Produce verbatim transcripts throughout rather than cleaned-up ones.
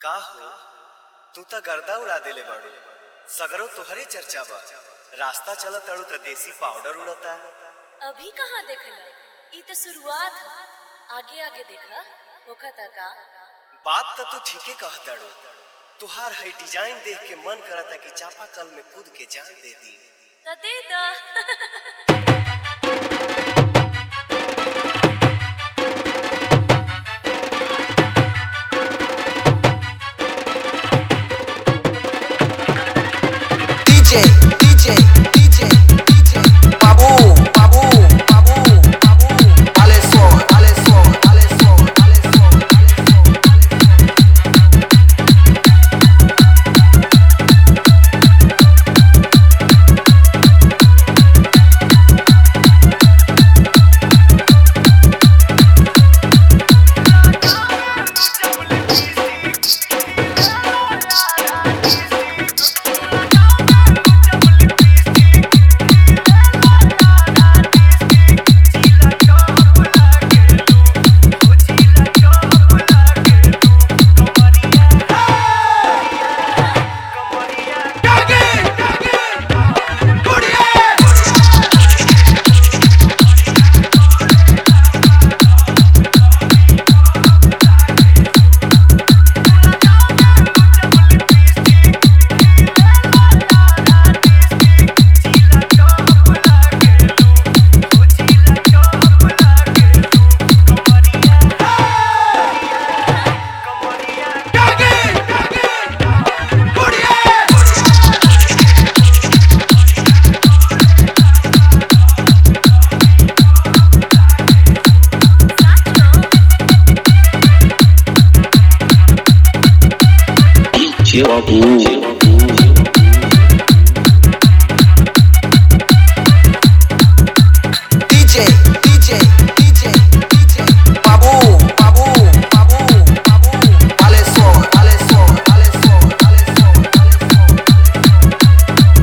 का हो तू त गर्दा उड़ा देले बाड़ू। सगरो तोहरे चर्चा बा। रास्ता चलत अड़ू त देसी पाउडर उड़ता। अभी कहाँ देखला, ई तो शुरुआत है। आगे आगे देखा होखता का। बात त तू ठीके कहताड़ू। तुहार है डिजाइन देख के मन करता कि चापाकल में कूद के जान दे दी। त दे दा। D J, D J, D J, D J, Babu, Babu, Babu, Babu, dale sol, dale sol, dale sol, dale sol, D J, D J, D J, D J, Babu, Babu, Babu, Babu, dale sol, dale sol, dale sol, dale sol, dale sol.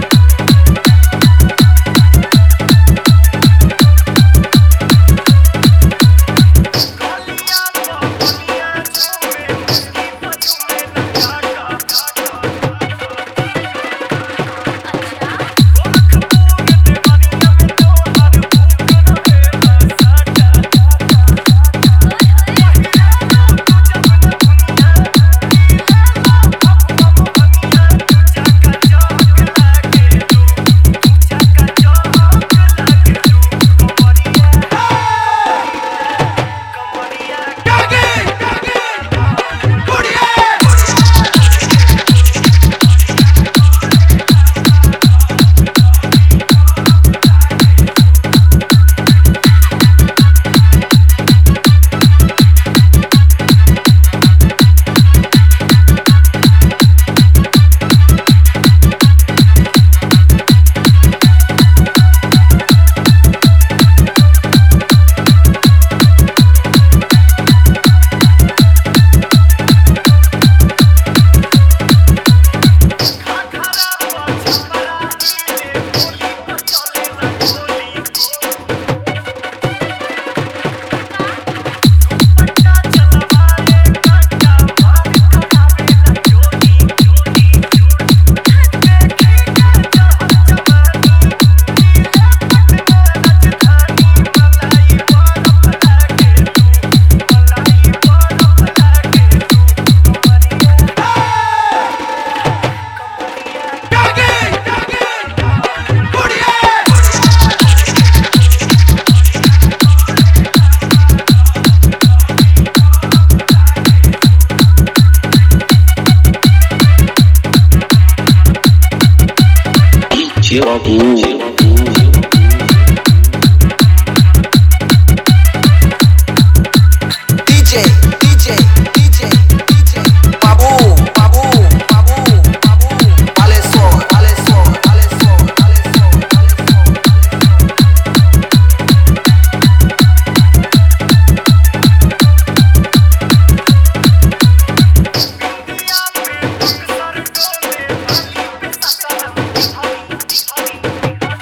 D J, D J, D J, D J, Babu, Babu, Babu, Babu, dale sol, dale sol, dale sol, dale sol, dale sol. India में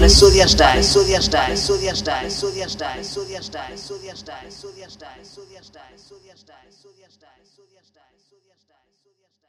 Surya style, Surya style, Surya style, Surya style, Surya style, Surya style, Surya style, Surya style, Surya style, Surya style.